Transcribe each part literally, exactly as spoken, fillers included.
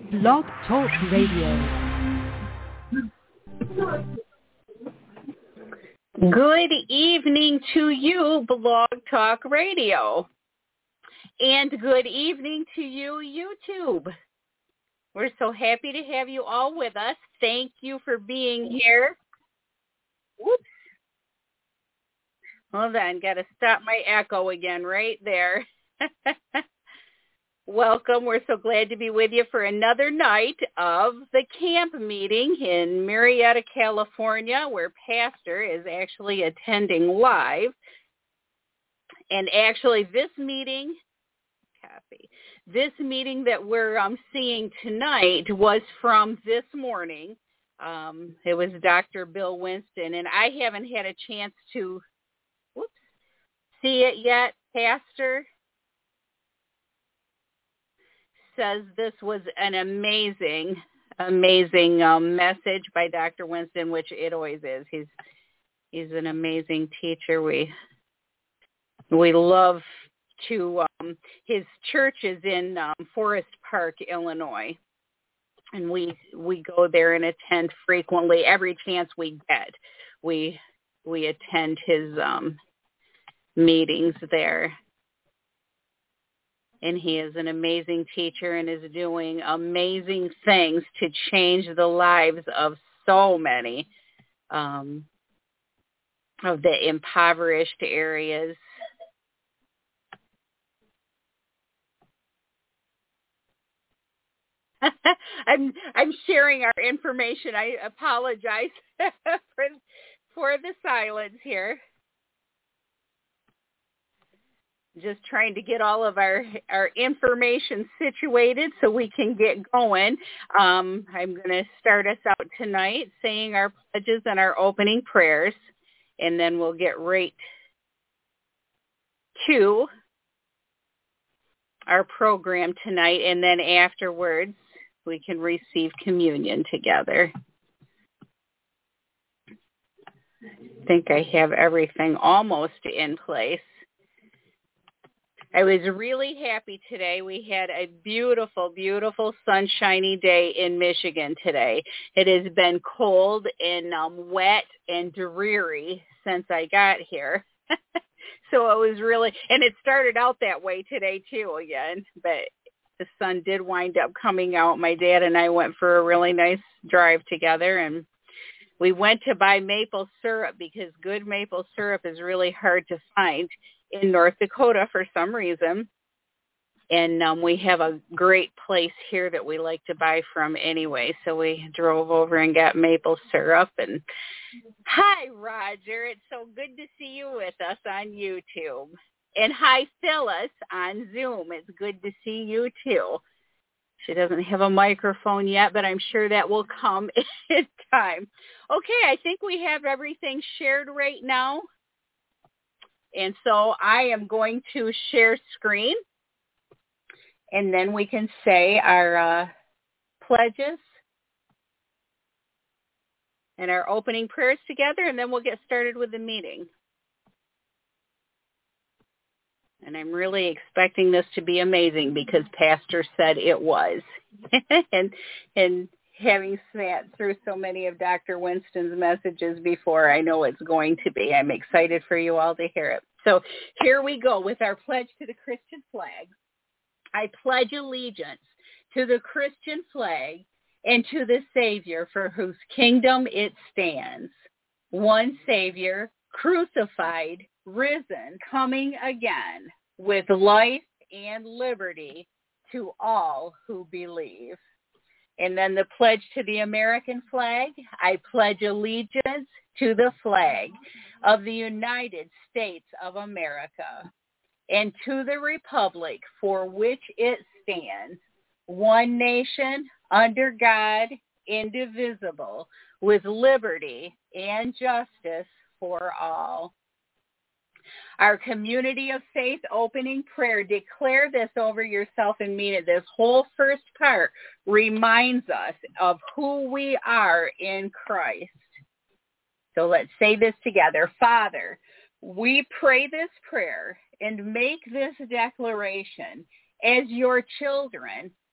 Blog Talk Radio. Good evening to you, Blog Talk Radio. And good evening to you, YouTube. We're so happy to have you all with us. Thank you for being here. Whoops. Hold on, got to stop my echo again right there. Welcome. We're so glad to be with you for another night of the camp meeting in Marietta, California, where Pastor is actually attending live. And actually this meeting, copy, this meeting that we're um, seeing tonight was from this morning. Um, it was Doctor Bill Winston, and I haven't had a chance to whoops, see it yet. Pastor says this was an amazing, amazing um, message by Doctor Winston, which it always is. He's he's an amazing teacher. We we love to. Um, his church is in um, Forest Park, Illinois, and we we go there and attend frequently. Every chance we get, we we attend his um, meetings there. And he is an amazing teacher and is doing amazing things to change the lives of so many um, of the impoverished areas. I'm I'm sharing our information. I apologize for for the silence here. Just trying to get all of our, our information situated so we can get going. Um, I'm going to start us out tonight saying our pledges and our opening prayers, and then we'll get right to our program tonight, and then afterwards we can receive communion together. I think I have everything almost in place. I was really happy today. We had a beautiful, beautiful sunshiny day in Michigan today. It has been cold and um, wet and dreary since I got here. So it was really, and it started out that way today too again, but the sun did wind up coming out. My dad and I went for a really nice drive together, and we went to buy maple syrup because good maple syrup is really hard to find in North Dakota for some reason. And um, we have a great place here that we like to buy from anyway. So we drove over and got maple syrup. And hi, Roger. It's so good to see you with us on YouTube. And hi, Phyllis on Zoom. It's good to see you too. She doesn't have a microphone yet, but I'm sure that will come in time. Okay, I think we have everything shared right now. And so I am going to share screen, and then we can say our uh, pledges and our opening prayers together, and then we'll get started with the meeting. And I'm really expecting this to be amazing because Pastor said it was. and and having sat through so many of Doctor Winston's messages before, I know it's going to be. I'm excited for you all to hear it. So here we go with our pledge to the Christian flag. I pledge allegiance to the Christian flag and to the Savior for whose kingdom it stands. One Savior, crucified, risen, coming again, with life and liberty to all who believe. And then the pledge to the American flag, I pledge allegiance to the flag of the United States of America and to the republic for which it stands, one nation, under God, indivisible, with liberty and justice for all. Our community of faith opening prayer, declare this over yourself and mean it. This whole first part reminds us of who we are in Christ. So let's say this together. Father, we pray this prayer and make this declaration as your children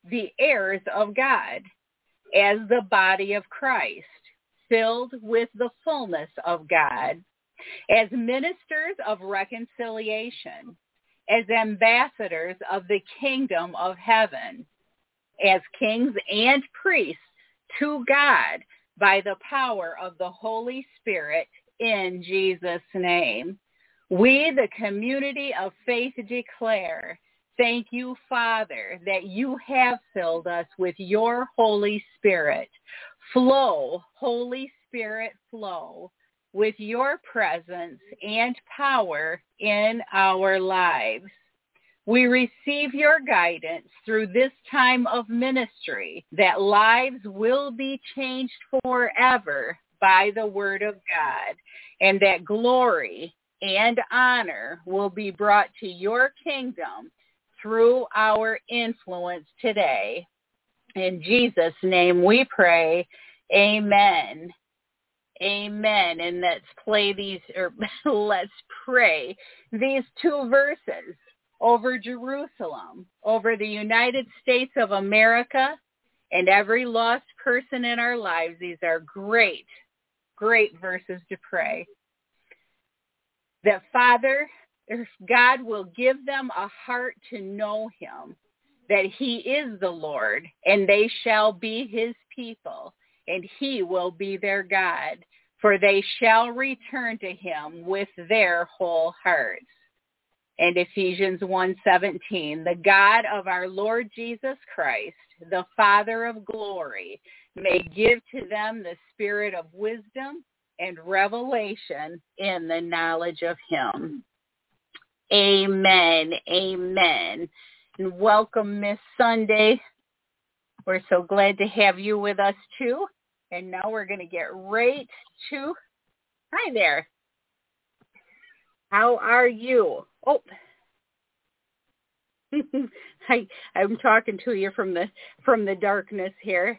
the heirs of God, as the body of Christ, filled with the fullness of God, as ministers of reconciliation, as ambassadors of the kingdom of heaven, as kings and priests to God by the power of the Holy Spirit, in Jesus' name. We, the community of faith, declare, thank you, Father, that you have filled us with your Holy Spirit. Flow, Holy Spirit, flow with your presence and power in our lives. We receive your guidance through this time of ministry, that lives will be changed forever by the word of God, and that glory and honor will be brought to your kingdom through our influence today. In Jesus' name we pray, amen. Amen. And let's play these, or let's pray these two verses over Jerusalem, over the United States of America, and every lost person in our lives. These are great, great verses to pray. That Father, God will give them a heart to know him, that he is the Lord, and they shall be his people, and he will be their God, for they shall return to him with their whole hearts. And Ephesians one seventeen, the God of our Lord Jesus Christ, the Father of glory, may give to them the spirit of wisdom and revelation in the knowledge of him. Amen. Amen. And welcome, Miss Sunday. We're so glad to have you with us, too. And now we're going to get right to, hi there. How are you? Oh, I, I'm talking to you from the from the darkness here.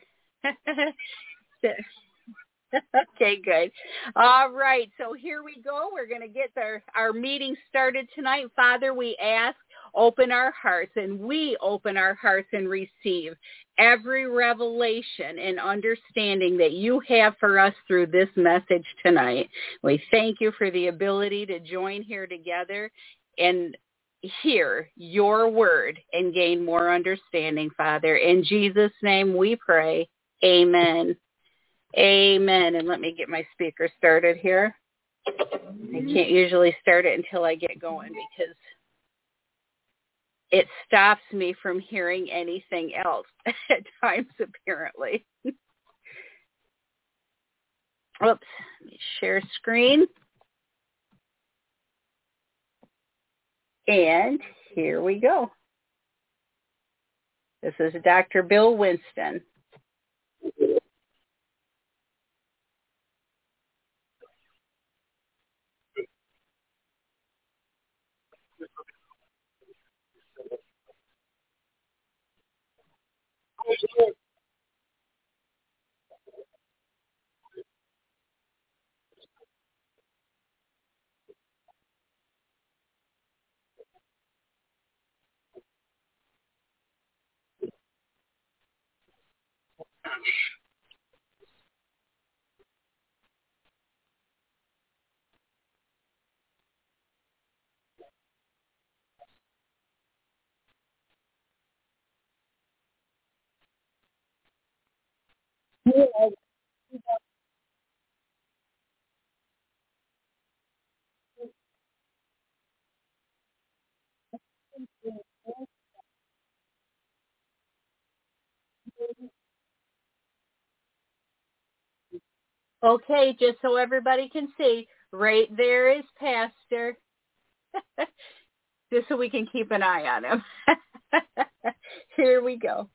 Okay, good. All right, so here we go. We're going to get our, our meeting started tonight. Father, we ask, open our hearts, and we open our hearts and receive every revelation and understanding that you have for us through this message tonight. We thank you for the ability to join here together and hear your word and gain more understanding, Father. In Jesus' name we pray. Amen. Amen. And let me get my speaker started here. I can't usually start it until I get going because it stops me from hearing anything else at times, apparently. Oops. Let me share screen. And here we go. This is Doctor Bill Winston. Okay, just so everybody can see, right there is Pastor. Just so we can keep an eye on him. Here we go.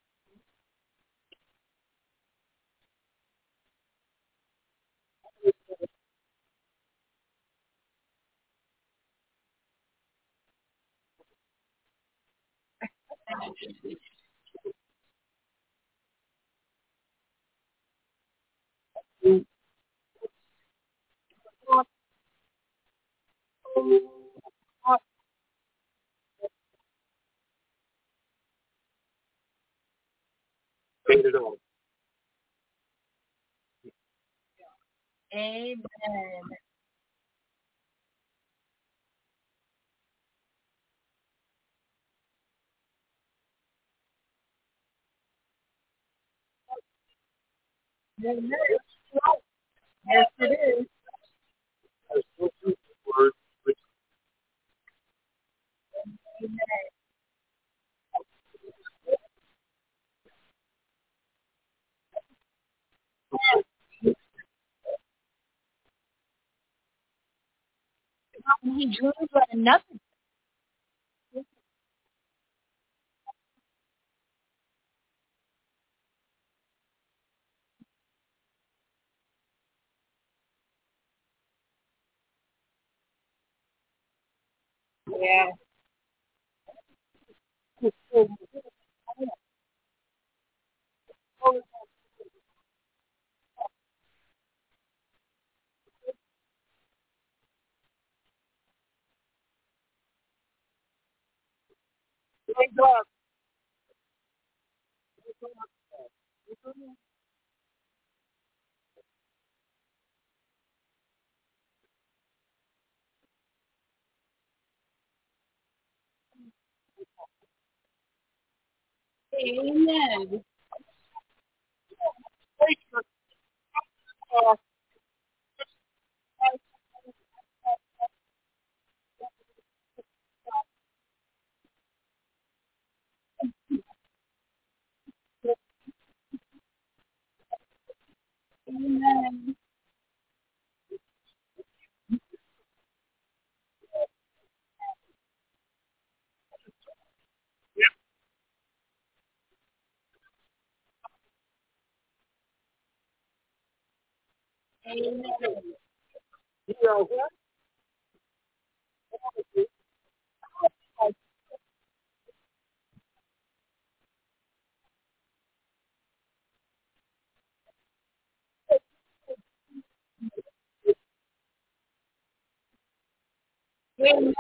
Paid it all. Amen. Amen. Yes, it is. I spoke to the word, which He drew but nothing. Yeah. thank God. Amen. Thank you. Uh, Amen. Amen. you know what? Amen.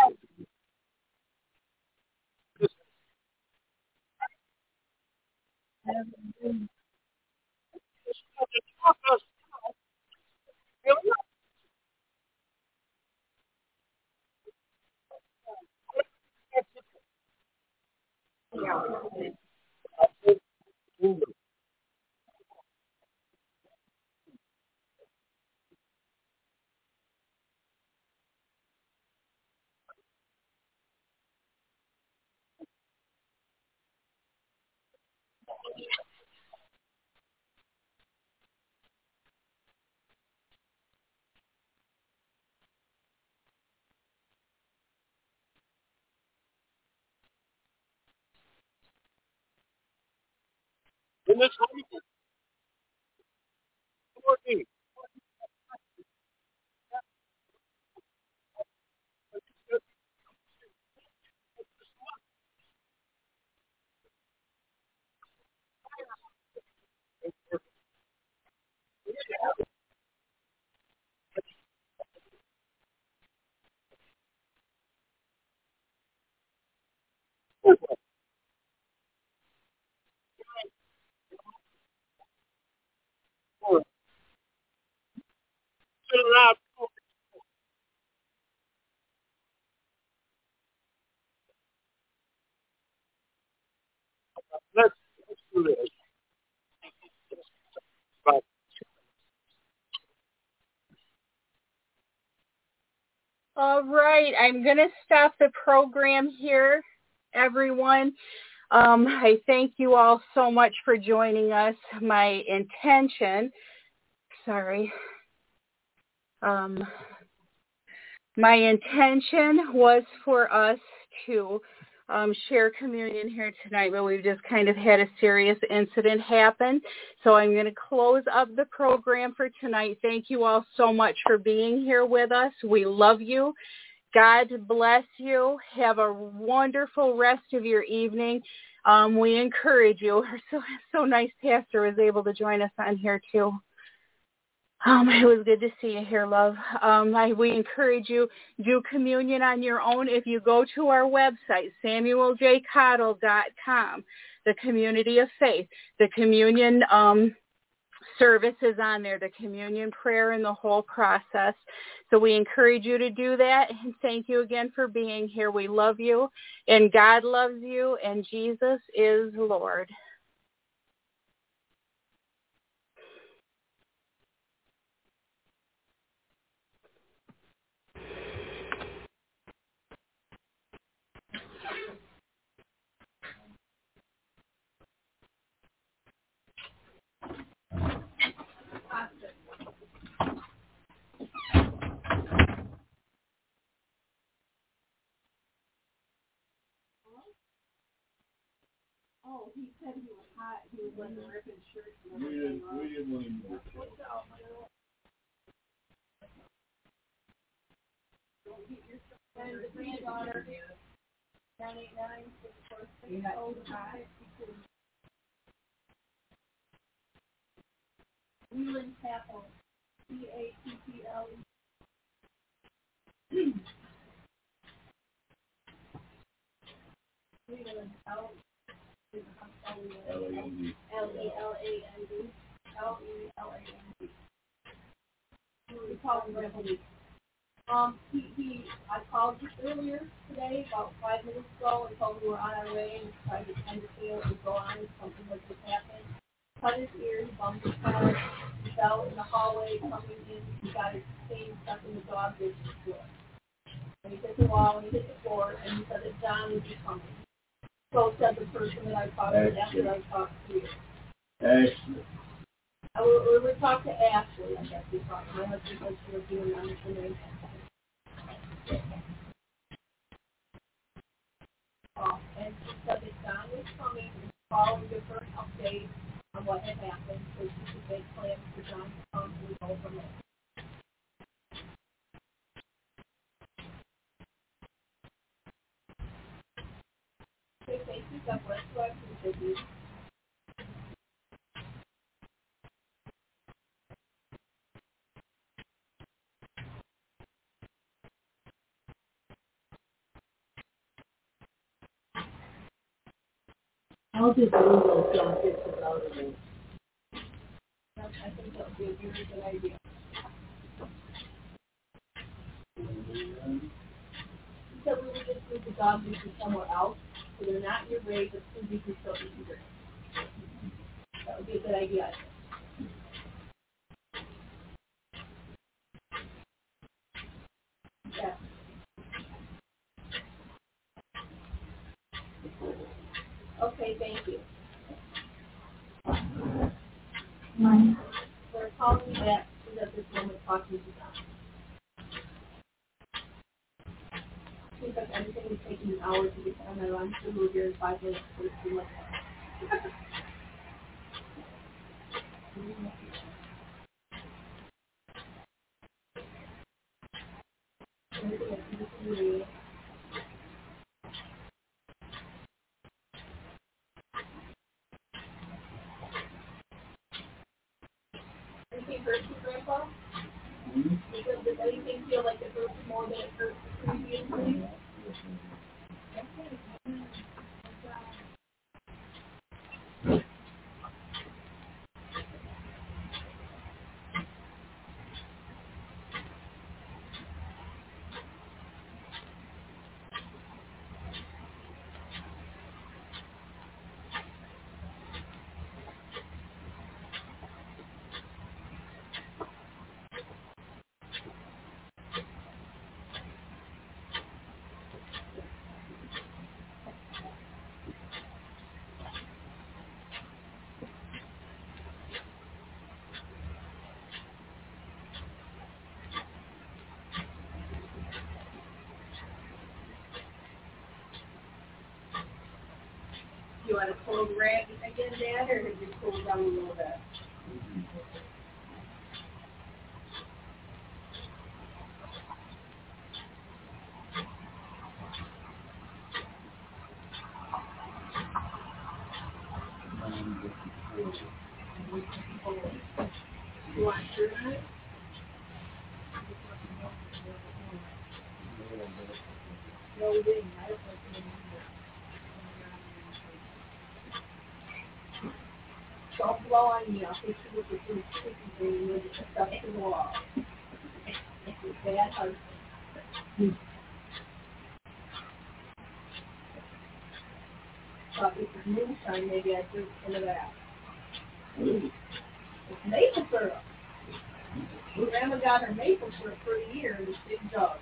In this wonderful morning, sit around, let's, let's do this. But All right, I'm going to stop the program here, everyone. Um, I thank you all so much for joining us. My intention, sorry, um, my intention was for us to um, share communion here tonight, but we've just kind of had a serious incident happen. So I'm going to close up the program for tonight. Thank you all so much for being here with us. We love you. God bless you. Have a wonderful rest of your evening. Um, we encourage you. So so nice Pastor was able to join us on here too. Um, it was good to see you here, love. Um, I, we encourage you, do communion on your own if you go to our website, samuel j cottle dot com. the community of faith, the communion um, services on there, the communion prayer, and the whole process. So we encourage you to do that. And thank you again for being here. We love you, and God loves you, and Jesus is Lord. Oh, he said he was hot. He was wearing the ribbon shirt. We didn't, we didn't want him to move. And the granddaughter, nine eight nine, six four six, oh, five. Leland Tapple, C A T T L E. Leland, L E L E L A N D. L E L A N D. L E L A N D. We call him Grandpa Lee. Um, he, he, I called just earlier today, about five minutes ago, and told him we were on our way and tried to kind of see what was going on, something was just happened. Cut his ear, he bumped his car, he fell in the hallway coming in, he got his cane stuck in the dog ditch floor. And he hit the wall, and he hit the floor, and he said that John would be coming. So said the person that I talked to after I talked to you. Ashley. I will, we would talk to Ashley, I guess we talked. My husband said she was doing on the name. Um, and she said that John was coming and call and give her an update on what had happened, so she could make plans for John to come and go from there. Okay, thank you. God bless you. I appreciate you. I'll just leave those John pictures out of it. I think that would be a very good idea. So we would just move the dog to somewhere else, so they're not in your grave, but Susie can still be in your grave. That would be a good idea, I think. Yeah. Okay, thank you. Right. We're calling you back so that this moment talking to John. Seems like everything is taking an hour to get on my lunch, so we'll be in five minutes for too much. Anything hurt you, Grandpa? Mm-hmm. Does, does anything feel like it hurts more than it hurt previously? You want a cold rag again, Dad, or have you cooled down a little bit? You want to turn on it? No, we didn't. I don't think we did. Don't blow on me. I'll fix you with the food chicken green with the stuff to the wall. It's bad husband. But if it's moonshine, maybe I'd drink some of that. Really? It's maple syrup. Grandma got her maple syrup for a year in this big jug.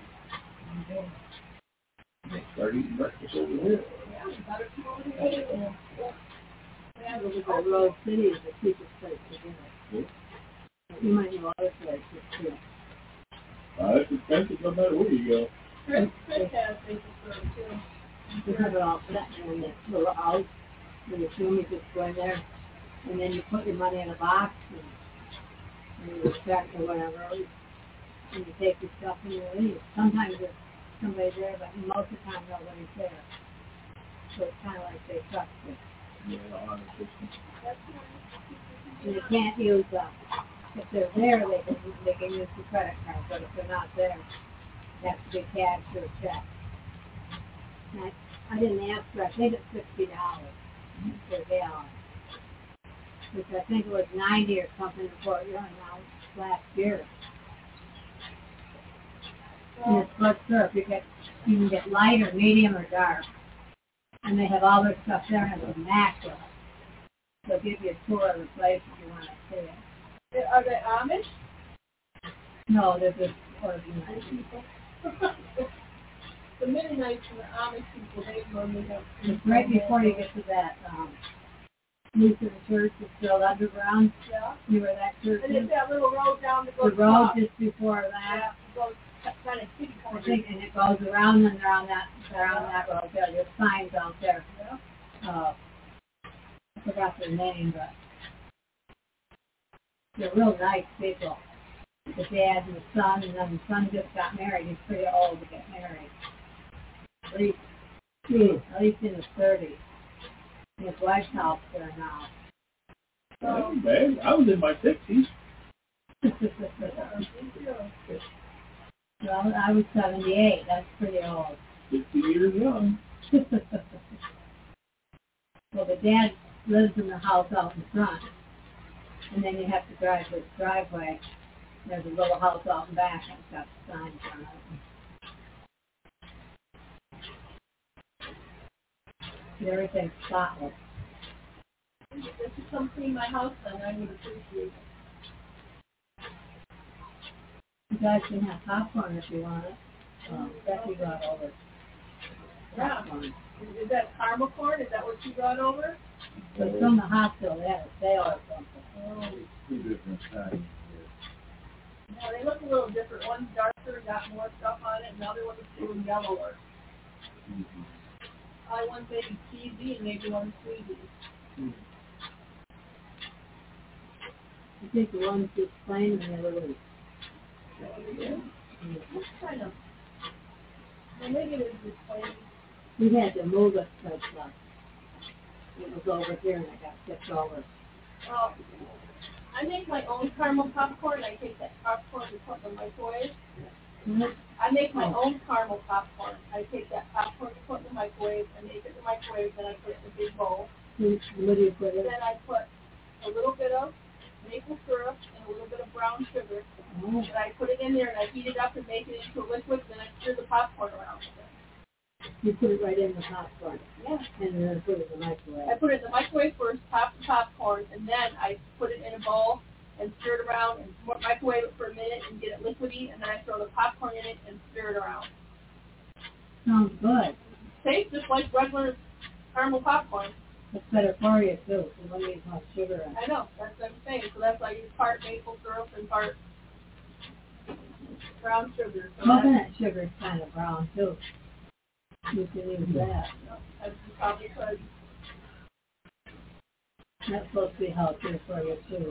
Start eating breakfast over here. Yeah, we got her some over here. Yeah. Yeah, we'll go to Rose City is the cheapest place to get it. You might know other places too. Uh, it's expensive no matter where you go. Chris, Chris has maple syrup too. You have it all set in this little house, and the room, you just go in there, and then you put your money in a box, and, and you check or whatever, and you take your stuff and you leave. Sometimes there's somebody there, but most of the time nobody's there. So it's kind of like they trust you. Yeah, honor system. And you can't use, uh, if they're there, they can, they can use the credit card, but if they're not there, it has to be cash or check. And I, I didn't ask her, I think it's sixty dollars per gallon, which I think it was ninety or something before, you know, now last year. And it's blood syrup, you get, you can get light or medium or dark. And they have all their stuff there and it's immaculate. They'll give you a tour of the place if you want to see it. Are they Amish? No, they're just ordinary people. The Mennonites and the Amish people, they normally have. It's right before you get to that, um, Lutheran church that's still underground. Yeah. You know where that church And is? it's that little road down that The goes road up. just before Yeah, that. it goes kind of kitty I corner. think, and it goes around and around that, around that road there. There's signs out there. Yeah. Uh, I forgot their name, but they're real nice people. The dad and the son, and then the son just got married. He's pretty old to get married. At least, at least in his thirties. His wife's house there now. That ain't bad. I was in my sixties. Well, I was seventy-eight. That's pretty old. Fifty years young. Well, the dad lives in the house out in front, and then you have to drive this driveway. There's a little house out in back, and it's got the signs on it. Everything's spotless. If you come clean my house, then I would appreciate it. You guys can have popcorn if you want it. Um, Becky brought over Yeah. popcorn. Is, is that caramel corn? Is that what you brought over? But from the hospital, they had a sale or something. Oh. Two different kinds. Yeah, they look a little different. One's darker, got more stuff on it, and the other one is a little yellower. Mm-hmm. I one maybe cheesy and maybe one sweetie. Mm-hmm. I think the one's just plain and the other was. Yeah. What kind of? Well, maybe it is just plain. We had to move it because uh, it was over here and it got tipped over. Well, I make my own caramel popcorn. I take that popcorn and put it in the microwave. Mm-hmm. I make my Oh. own caramel popcorn. I take that popcorn and put it in the microwave and make it in the microwave. Then I put it in a big bowl. What do you put in? Then I put a little bit of maple syrup and a little bit of brown sugar. Oh. And I put it in there and I heat it up and make it into a liquid. Then I stir the popcorn around with it. You put it right in the popcorn. Yeah. And then put it in the microwave. I put it in the microwave first, pop the popcorn, and then I put it in a bowl and stir it around and microwave it for a minute and get it liquidy, and then I throw the popcorn in it and stir it around. Sounds good. Tastes just like regular caramel popcorn. It's better for you too. You don't need much sugar in it. I know, that's what I'm saying. So that's why I use part maple syrup and part brown sugar. So Coconut sugar is kind of brown too. You can use that. that's probably because That's supposed to be healthier for you too.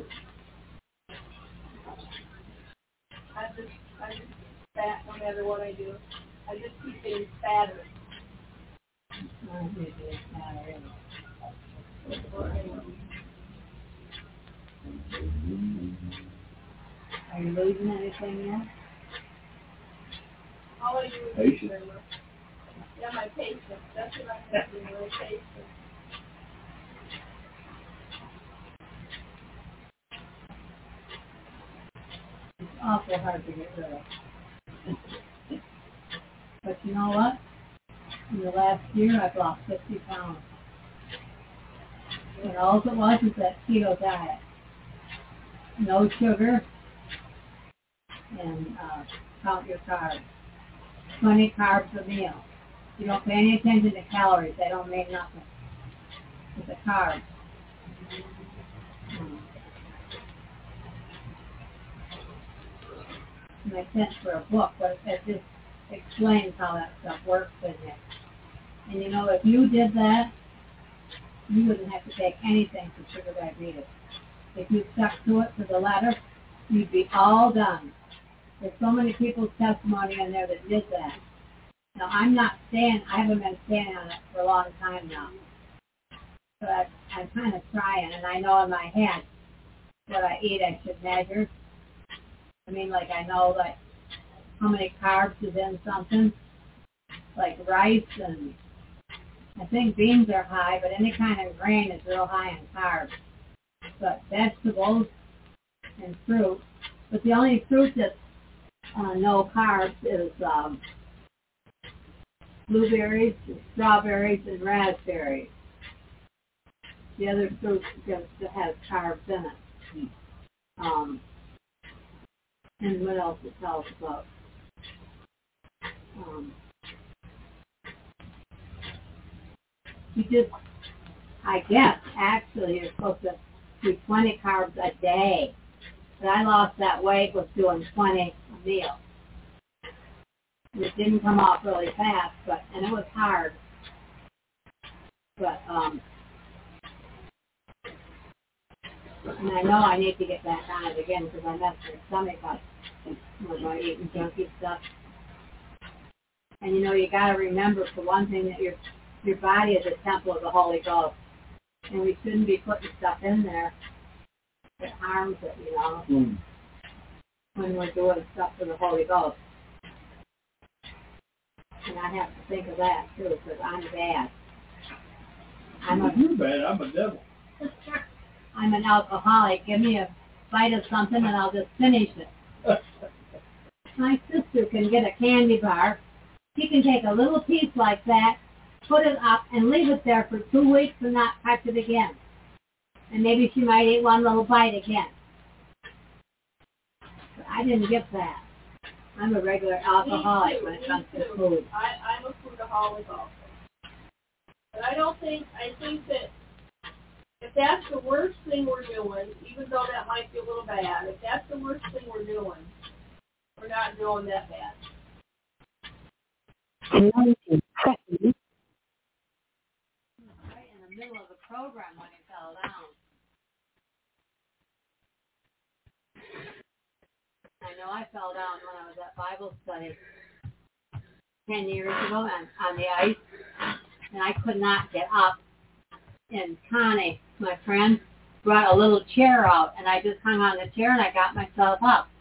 I just, I just fat no matter what I do. I just keep getting fatter. I don't think it's not really. Are you losing anything yet? All I do is Patience. remember. Yeah, my patience. That's what I'm thinking, my patience. awful hard to get rid of. But you know what? In the last year, I've lost fifty pounds. And all it was is that keto diet. No sugar, and uh, count your carbs. twenty carbs a meal. You don't pay any attention to calories. They don't mean nothing. It's the carbs. Um, and I sent for a book, but it just explains how that stuff works in there. And you know, if you did that, you wouldn't have to take anything for sugar diabetes. If you stuck to it to the letter, you'd be all done. There's so many people's testimony in there that did that. Now, I'm not staying, I haven't been staying on it for a long time now. But I'm kind of trying, and I know in my head what I eat I should measure. I mean, like I know like how many carbs is in something, like rice, and I think beans are high, but any kind of grain is real high in carbs. But vegetables and fruit, but the only fruit that's uh, no carbs is um, blueberries, strawberries, and raspberries. The other fruit just has carbs in it. Um, and what else it tells about? Um, you just, I guess, actually, you're supposed to do twenty carbs a day. But I lost that weight with doing twenty a meal. It didn't come off really fast, but and it was hard. But um, and I know I need to get back on it again because I messed my stomach up with my eating junky stuff. And you know, you got to remember for one thing that your your body is a temple of the Holy Ghost, and we shouldn't be putting stuff in there that harms it, you know, mm. when we're doing stuff for the Holy Ghost. And I have to think of that too, because I'm bad. I'm a, You're bad. I'm a devil. I'm an alcoholic. Give me a bite of something and I'll just finish it. My sister can get a candy bar. She can take a little piece like that, put it up, and leave it there for two weeks and not touch it again. And maybe she might eat one little bite again. But I didn't get that. I'm a regular alcoholic when it comes to food. I, I'm a foodaholic also. But I don't think, I think that if that's the worst thing we're doing, even though that might be a little bad, if that's the worst thing we're doing, we're not doing that bad. ninety seconds. Right in the middle of the program when he fell down. I know I fell down when I was at Bible study ten years ago on, on the ice, and I could not get up. And Connie, my friend, brought a little chair out, and I just hung on the chair and I got myself up.